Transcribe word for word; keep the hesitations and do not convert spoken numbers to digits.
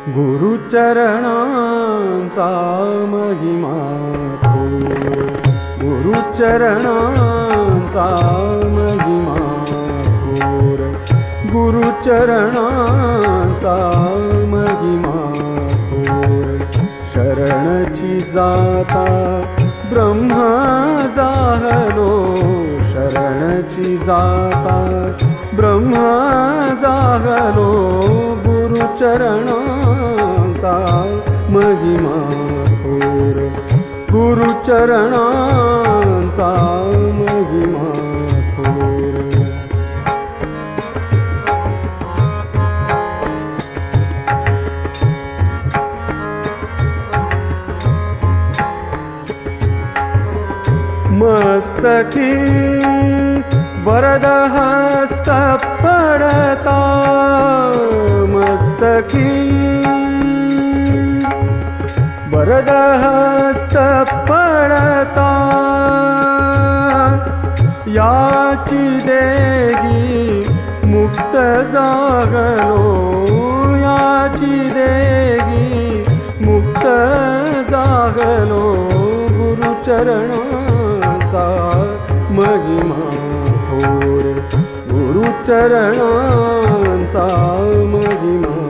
गुरुचरणांचा महिमा थोर, गुरुचरणांचा महिमा थोर, गुरुचरणांचा महिमा थोर. शरणची जाता ब्रह्म जाहलो, शरणची जाता ब्रह्म जाहलो. गुरुचरणांचा महिमा थोर, गुरुचरणांचा महिमा थोर. मस्तकी वरदहस्त पडता, मस्तकी वरदहस्त पडता. याची देगी मुक्त जागलो, याची देगी मुक्त जागलो. गुरुचरणांचा महिमा थोर, गुरुचरणांचा महिमा